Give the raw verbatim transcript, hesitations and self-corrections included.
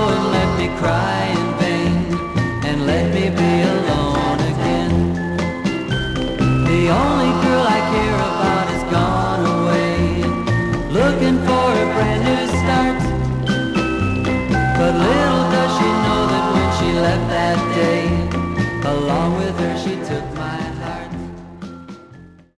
and let me cry in vain, and let me be alone again. The only girl I care about has gone away, looking for a brand new start. But little does she know that when she left that day, a